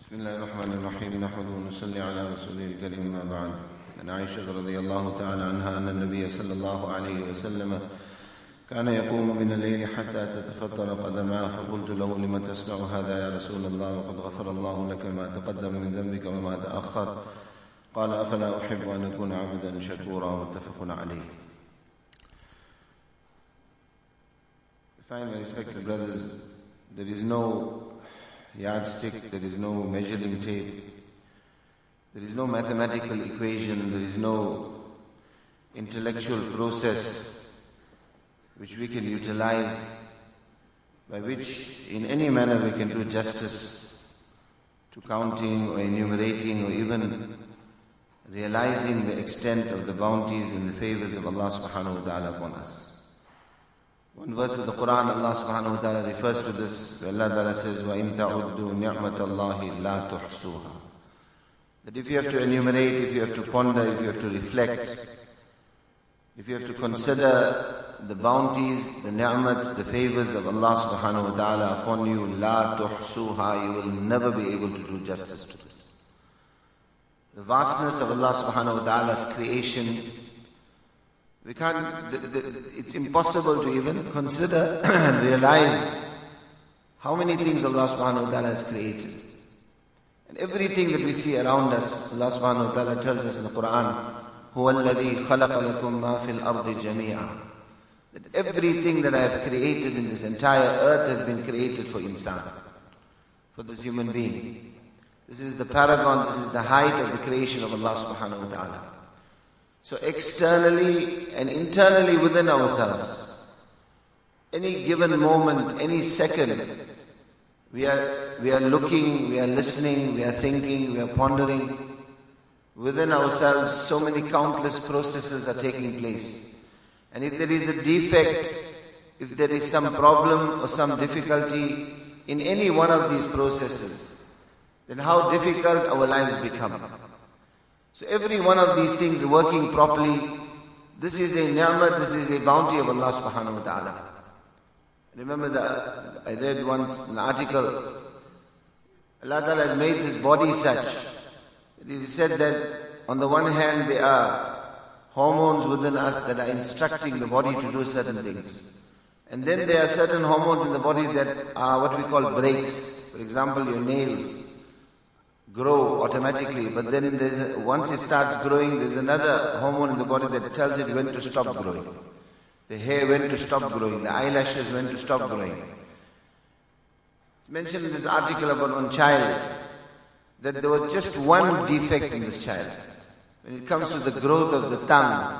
بسم الله الرحمن الرحيم نحمده ونصلي على رسوله الكريم ما بعد. عن عائشة رضي الله تعالى عنها أن النبي صلى الله عليه وسلم كان يقوم من الليل حتى تتفطر قدماه، فقلت له: لم تصنع هذا يا رسول الله وقد غفر الله لك ما تقدم من ذنبك وما تأخر؟ قال: أفلا أحب أن أكون عبدا شكورا. متفق عليه. Fine, my respected brothers, there is no yardstick, there is no measuring tape, there is no mathematical equation, there is no intellectual process which we can utilize, by which in any manner we can do justice to counting or enumerating or even realizing the extent of the bounties and the favors of Allah subhanahu wa ta'ala upon us. One verse of the Quran, Allah subhanahu wa ta'ala refers to this, where Allah ta'ala says, وَإِن تَعُدُّوا نِعْمَةَ اللَّهِ لَا تُحْصُوهَا. That if you have to enumerate, if you have to ponder, if you have to reflect, if you have to consider the bounties, the ni'mats, the favors of Allah subhanahu wa ta'ala upon you, لَا تُحْصُوهَا, you will never be able to do justice to this. The vastness of Allah subhanahu wa ta'ala's creation, we can't, it's impossible to even consider and realize how many things Allah subhanahu wa ta'ala has created. And everything that we see around us, Allah subhanahu wa ta'ala tells us in the Quran, هُوَ الَّذِي خَلَقَ لَكُم مَا فِي الْأَرْضِ جَمِيعًا. That everything that I have created in this entire earth has been created for insan, for this human being. This is the paragon, this is the height of the creation of Allah subhanahu wa ta'ala. So externally and internally within ourselves, any given moment, any second, we are looking, we are listening, we are thinking, we are pondering. Within ourselves, so many countless processes are taking place. And if there is a defect, if there is some problem or some difficulty in any one of these processes, then how difficult our lives become. So every one of these things working properly, this is a ni'mat, this is a bounty of Allah subhanahu wa ta'ala. Remember that I read once an article, Allah ta'ala has made this body such. It is said that on the one hand there are hormones within us that are instructing the body to do certain things. And then there are certain hormones in the body that are what we call brakes. For example, your nails grow automatically, but then once it starts growing, there's another hormone in the body that tells it when to stop growing. The hair when to stop growing, the eyelashes when to stop growing. It's mentioned in this article about one child that there was just one defect in this child. When it comes to the growth of the tongue,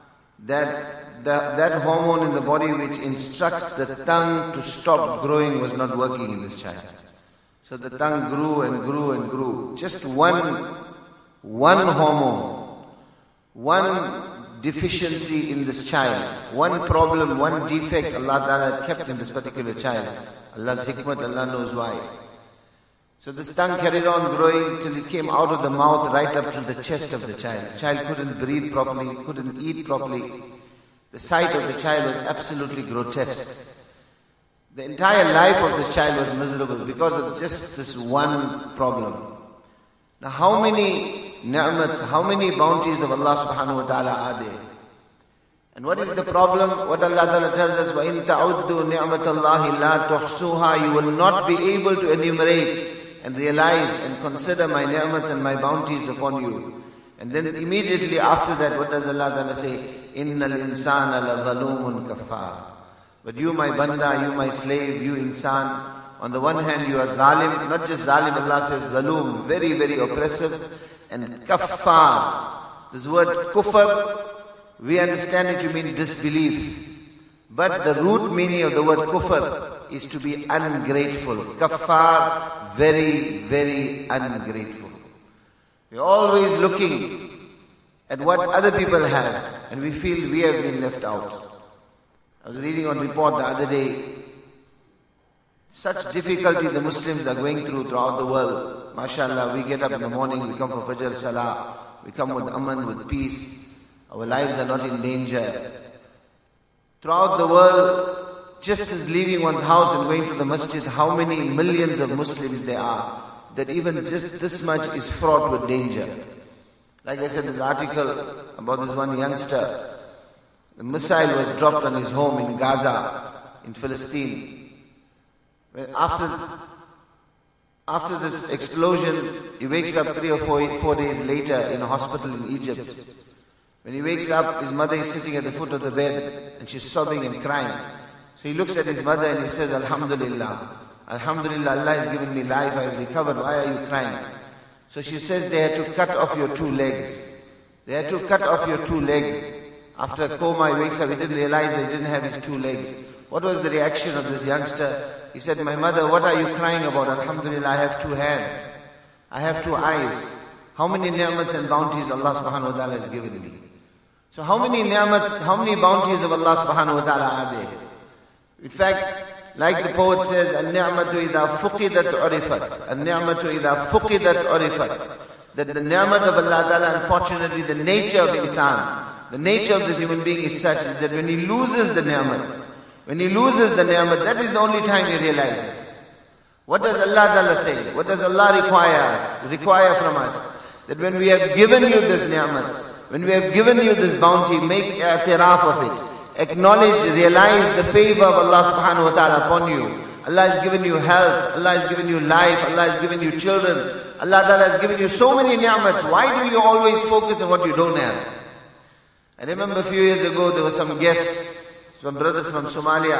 that hormone in the body which instructs the tongue to stop growing was not working in this child. So the tongue grew and grew and grew. Just one hormone, one deficiency in this child, one problem, one defect Allah Ta'ala kept in this particular child. Allah's hikmat, Allah knows why. So this tongue carried on growing till it came out of the mouth right up to the chest of the child. The child couldn't breathe properly, couldn't eat properly. The sight of the child was absolutely grotesque. The entire life of this child was miserable because of just this one problem. Now how many ni'mats, how many bounties of Allah subhanahu wa ta'ala are there? And what is the problem? What Allah ta'ala tells us, وَإِن تَعُدُّوا نِعْمَةَ اللَّهِ لَا تُحْصُوهَا. You will not be able to enumerate and realize and consider my ni'mats and my bounties upon you. And then immediately after that, what does Allah ta'ala say? إِنَّ الْإِنسَانَ لَظَلُومٌ كَفَّارٌ. But you my banda, you my slave, you insan, on the one hand you are zalim, not just zalim, Allah says zaloom, very, very oppressive, and kaffar. This word kufr, we understand it to mean disbelief. But the root meaning of the word kufr is to be ungrateful. Kaffar, very, very ungrateful. We're always looking at what other people have, and we feel we have been left out. I was reading on report the other day, such difficulty the Muslims are going throughout the world. MashaAllah, we get up in the morning, we come for Fajr Salah, we come with aman, with peace. Our lives are not in danger. Throughout the world, just as leaving one's house and going to the masjid, how many millions of Muslims there are that even just this much is fraught with danger. Like I said, this article about this one youngster, the missile was dropped on his home in Gaza, in Palestine. After this explosion, he wakes up 3 or 4 days later in a hospital in Egypt. When he wakes up, his mother is sitting at the foot of the bed and she's sobbing and crying. So he looks at his mother and he says, Alhamdulillah. Alhamdulillah, Allah has given me life, I have recovered. Why are you crying? So she says, they had to cut off your 2 legs. They had to cut off your 2 legs. After a coma, he wakes up, he didn't realize that he didn't have his 2 legs. What was the reaction of this youngster? He said, my mother, what are you crying about? Alhamdulillah, I have 2 hands. I have 2 eyes. How many ni'mats and bounties Allah subhanahu wa ta'ala has given me? So how many ni'mats, how many bounties of Allah subhanahu wa ta'ala are there? In fact, like the poet says, Al-ni'matu idha fuqidat urifat. Al-ni'matu idha fuqidat urifat. That the ni'mat of Allah ta'ala, unfortunately, the nature of insan, the nature of this human being is such that when he loses the ni'mat, that is the only time he realizes. What does Allah ta'ala say? What does Allah require from us? That when we have given you this ni'mat, when we have given you this bounty, make i'tiraf of it. Acknowledge, realize the favor of Allah subhanahu wa ta'ala upon you. Allah has given you health, Allah has given you life, Allah has given you children, Allah ta'ala has given you so many ni'mats. Why do you always focus on what you don't have? I remember a few years ago, there were some guests, some brothers from Somalia,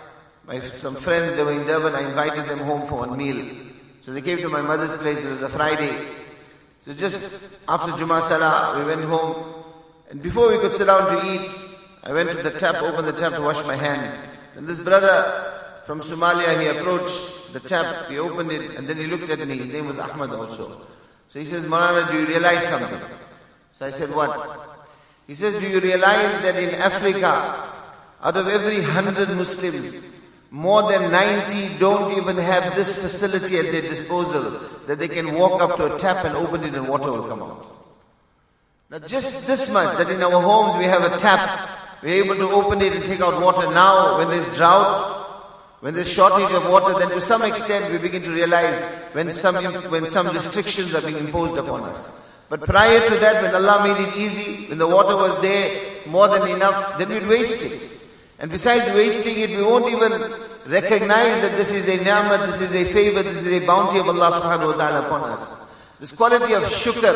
some friends, they were in Durban. I invited them home for one meal. So they came to my mother's place, it was a Friday. So just after Jummah Salah, we went home. And before we could sit down to eat, I went to the tap, opened the tap to wash my hands. And this brother from Somalia, he approached the tap, he opened it, and then he looked at me. His name was Ahmad also. So he says, Maulana, do you realize something? So I said, what? He says, do you realize that in Africa, out of every 100 Muslims, more than 90 don't even have this facility at their disposal, that they can walk up to a tap and open it and water will come out. Now just this much, that in our homes we have a tap, we're able to open it and take out water. Now when there's drought, when there's shortage of water, then to some extent we begin to realize when some restrictions are being imposed upon us. But prior to that, when Allah made it easy, when the water was there, more than enough, then we'd waste it. And besides wasting it, we won't even recognize that this is a ni'mat, this is a favor, this is a bounty of Allah subhanahu wa ta'ala upon us. This quality of shukr,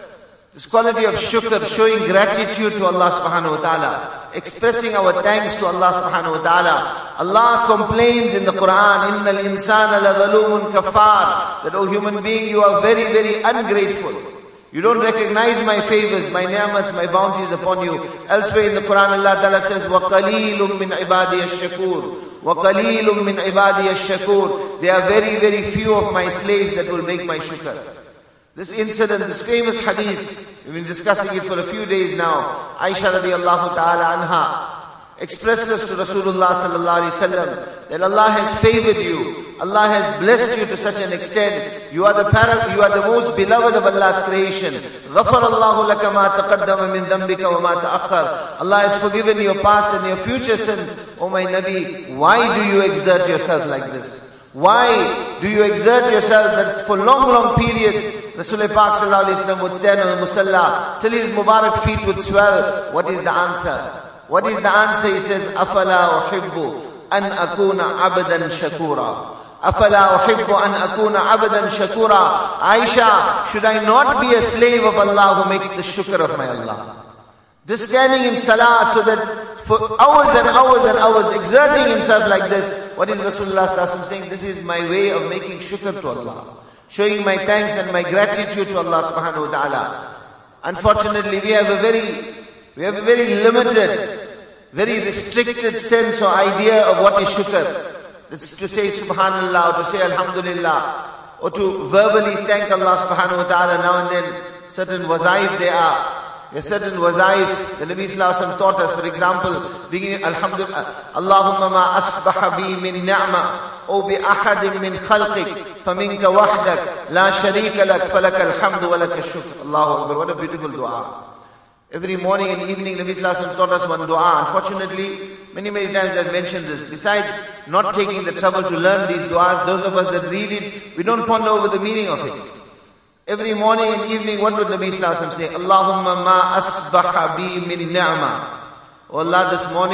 showing gratitude to Allah subhanahu wa ta'ala, expressing our thanks to Allah subhanahu wa ta'ala. Allah complains in the Quran, إِنَّ الْإِنسَانَ لَظَلُومٌ كَفَّارٌ, that, O human being, you are very, very ungrateful. You don't recognize my favors, my ni'mats, my bounties upon you. Elsewhere in the Quran, Allah Ta'ala says, وَقَلِيلٌ مِّنْ عِبَادِيَ الشَّكُورِ وَقَلِيلٌ مِّنْ عِبَادِيَ الشَّكُورِ. There are very, very few of my slaves that will make my shukr. This incident, this famous hadith, we've been discussing it for a few days now. Aisha radiallahu ta'ala anha expresses to Rasulullah sallallahu alayhi wa sallam that Allah has favored you. Allah has blessed you to such an extent. You are the most beloved of Allah's creation. غَفَرَ اللَّهُ لَكَ مَا تَقَدَّمَ مِنْ ذَنْبِكَ وَمَا تَأَخَّرَ. Allah has forgiven your past and your future sins. O my Nabi, why do you exert yourself like this? Why do you exert yourself that for long, long periods Rasulullah Pak sallallahu alayhi wa sallam would stand on the musalla till his Mubarak feet would swell? What is the answer? What is the answer? He says, أَفَلَا أُحِبُّ أَنْ أَكُونَ عَبْدًا شَكُورًا. أَفَلَا أُحِبُّ أَنْ أَكُونَ عَبْدًا شَكُورًا. Aisha, should I not be a slave of Allah who makes the shukr of my Allah? This standing in salah so that for hours and hours and hours, exerting himself like this. What is Rasulullah sallallahu alaihi wasallam saying? This is my way of making shukr to Allah, showing my thanks and my gratitude to Allah subhanahu wa ta'ala. Unfortunately, we have a very limited, very restricted sense or idea of what is shukr. It's to say subhanallah, or to say alhamdulillah, or to verbally thank Allah subhanahu wa ta'ala now and then. Certain wazaif there are. There are certain wazaif the Nabi sallallahu alaihi wasallam taught us. For example, beginning alhamdulillah, Allahumma ma asbaha bi min ni'ma aw bi ahadin min khalqik faminka wahdak la sharika lak falaka alhamdu wa laka shukr. Allahu Akbar. What a beautiful dua. Every morning and evening, Nabi Sallallahu Alaihi Wasallam taught us one dua. Unfortunately, many times I've mentioned this. Besides not taking the trouble to learn these duas, those of us that read it, we don't ponder over the meaning of it. Every morning and evening, what would Nabi Sallallahu Alaihi Wasallam say? Allahumma ma asbaha bi min ni'ma. Oh Allah,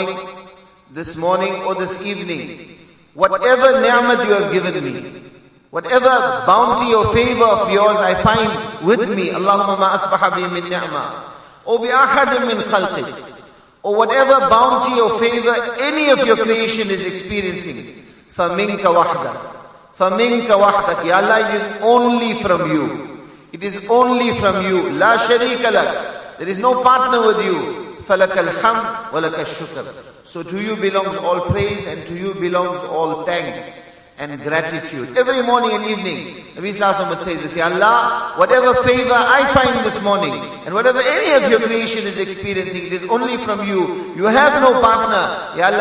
this morning or this evening, whatever ni'mat you have given me, whatever bounty or favor of yours I find with me, Allahumma ma asbaha bi min ni'ma. Or bi ahadin min khalqik. Or whatever bounty or favor any of your creation is experiencing. فَمِنْكَ وَحْدَكَ فَمِنْكَ وَحْدَكَ. Ya Allah, it is only from you. It is only from you. لَا شَرِيكَ لَكَ. There is no partner with you. فَلَكَ الْحَمْدُ وَلَكَ الشُّكْرُ. So to you belongs all praise and to you belongs all thanks and gratitude. Every morning and evening, Nabi Sallallahu Alaihi Wasallam would say this, Ya Allah, whatever favor I find this morning and whatever any of your creation is experiencing, it is only from you. You have no partner. Ya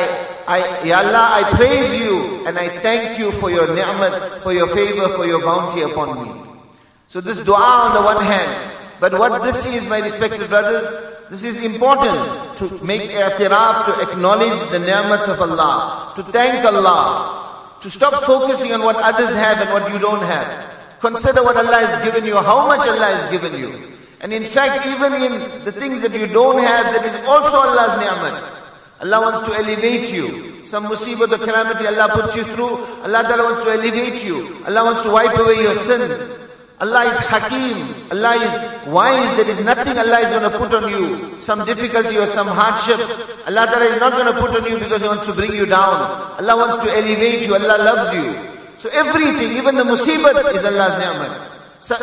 Allah, I praise you and I thank you for your ni'mat, for your favor, for your bounty upon me. So this dua on the one hand, but what this is, my respected brothers, this is important to make i'tiraf, to acknowledge the ni'mats of Allah, to thank Allah, to stop focusing on what others have and what you don't have. Consider what Allah has given you, how much Allah has given you. And in fact, even in the things that you don't have, that is also Allah's ni'mat. Allah wants to elevate you. Some musibah or calamity Allah puts you through, Allah Ta'ala wants to elevate you. Allah wants to wipe away your sins. Allah is Hakim. Allah is wise. There is nothing Allah is going to put on you. Some difficulty or some hardship. Allah Ta'ala is not going to put on you because He wants to bring you down. Allah wants to elevate you. Allah loves you. So everything, even the musibat is Allah's ni'mat. So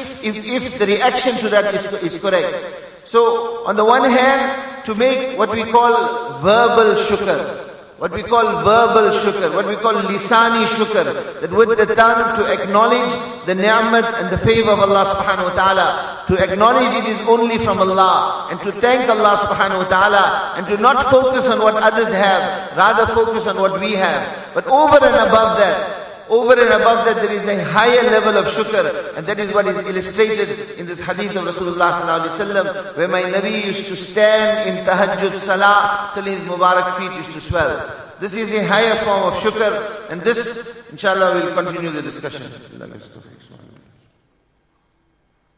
if the reaction to that is correct. So on the one hand, to make what we call verbal shukr. What we call verbal shukr, what we call lisani shukr, that with the tongue to acknowledge the ni'mat and the favor of Allah subhanahu wa ta'ala, to acknowledge it is only from Allah, and to thank Allah subhanahu wa ta'ala, and to not focus on what others have, rather focus on what we have. But over and above that, there is a higher level of shukr, and that is what is illustrated in this hadith of Rasulullah sallallahu alaihi wasallam, where my Nabi used to stand in tahajjud salah till his Mubarak feet used to swell. This is a higher form of shukr, and this, inshallah, we'll continue the discussion.